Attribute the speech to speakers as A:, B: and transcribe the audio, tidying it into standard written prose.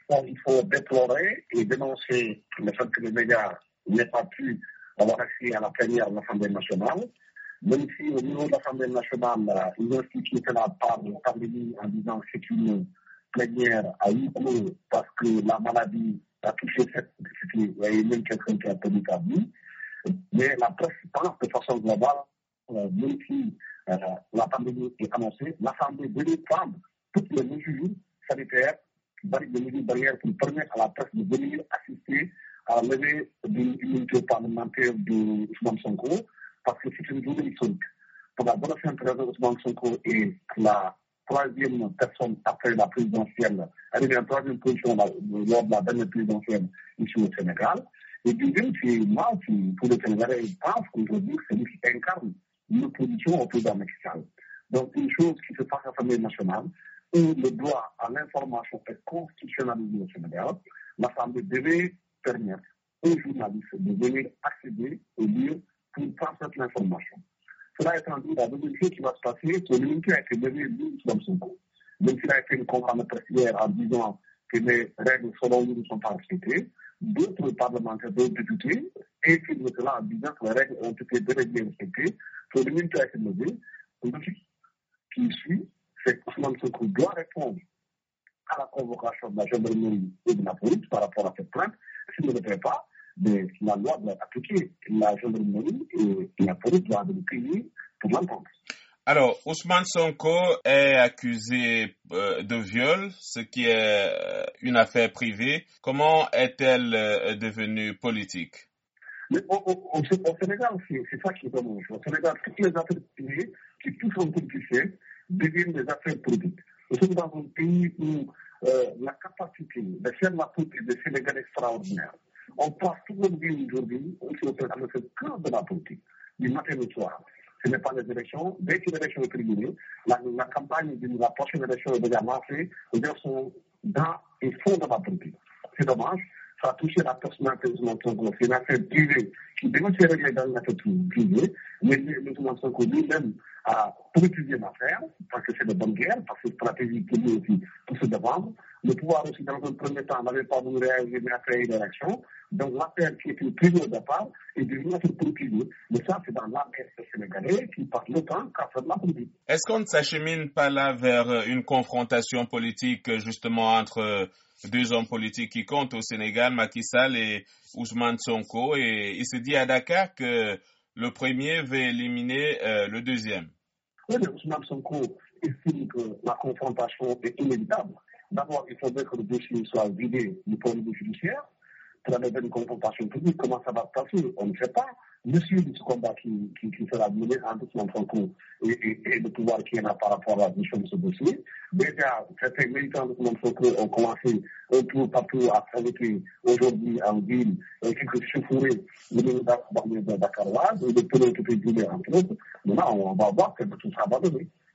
A: il faut déplorer et dénoncer le fait que les médias n'aient pas pu avoir accès à la plénière de l'Assemblée nationale. Même si au niveau de l'Assemblée nationale, ils ont institué cela par le pandémie en disant que c'est une plénière à huis clos parce que la maladie a touché cette publicité, il y a eu même quelqu'un qui a été établi. Mais la presse pense de façon globale, même si la pandémie est annoncée, l'Assemblée devait prendre toutes les mesures sanitaires, des mesures barrières qui permettent à la presse de venir assister à la levée d'une immunité parlementaire de Ousmane Sonko, parce que c'est une journée historique. Pour la bonne simple raison, Ousmane Sonko est la troisième personne après la présidentielle, arrivée en troisième position lors de la dernière présidentielle ici au Sénégal. Et deuxième, c'est moi qui, pour le Sénégalais, pense qu'aujourd'hui, c'est lui qui incarne une opposition au président mexicain. Donc, une chose qui se passe à l'Assemblée nationale, où le droit à l'information est constitutionnalisé au Sénégal, l'Assemblée devait permettre aux journalistes de venir accéder au lieu pour transmettre l'information. Cela étant dit, la deuxième chose qui va se passer, c'est l'unité a été levée de Sonko. Même s'il a été une conférence de presse hier en disant que les règles selon lui ne sont pas respectées, d'autres parlementaires, d'autres députés, écrivent de cela en disant que les règles ont été déréglées et respectées. So, l'unité a été levée. L'outil qui suit, c'est que Ousmane Sonko doit répondre à la convocation de la gendarmerie et de la police par rapport à cette plainte. S'il ne le fait pas, mais la loi doit être appliquée. La gendarmerie et la police doivent le payer pour l'entendre.
B: Alors, Ousmane Sonko est accusé de viol, ce qui est une affaire privée. Comment est-elle devenue politique?
A: Mais au Sénégal, c'est ça qui est dommage. Au Sénégal, toutes les affaires privées qui touchent un politicien deviennent des affaires politiques. Nous sommes dans un pays où la capacité de faire la politique des Sénégalais extraordinaire. On passe toute notre vie aujourd'hui, on se fait le cœur de la politique, du matin au soir. Ce n'est pas les élections. Dès que l'élection est terminée, la campagne de la prochaine élection est déjà lancée, les gens sont dans et font de la politique. C'est dommage. Ça a touché la personnalité de Ousmane Sonko. C'est une affaire privée qui devait se régler dans une affaire privée, mais Ousmane Sonko lui-même a politiser l'affaire, parce que c'est de bonne guerre, parce que c'est stratégique pour lui aussi, pour se défendre. Le pouvoir aussi, dans un premier temps, n'avait pas voulu réagir après l'élection. Donc l'affaire qui était privée au départ est devenue une affaire politique. Mais ça, c'est dans l'affaire sénégalais qui passe le temps qu'à faire de la politique.
B: Est-ce qu'on ne s'achemine pas là vers une confrontation politique, justement, entre deux hommes politiques qui comptent au Sénégal, Macky Sall et Ousmane Sonko, et il se dit à Dakar que le premier va éliminer le deuxième?
A: Oui, mais Ousmane Sonko estime que la confrontation est inévitable. D'abord, il faudrait que le dossier soit vidé du point de vue judiciaire. Pour avoir une confrontation publique, comment ça va se passer? On ne sait pas. L'issue de ce combat qui sera mené entre Ousmane Sonko et le pouvoir qui est là par rapport à la gestion de ce dossier. Déjà, certains militants de Ousmane Sonko ont commencé un peu partout à fabriquer aujourd'hui en ville quelques chauffourées de Dakaroise, de Pelotopé entre autres. Maintenant, on va voir que tout ça va donner.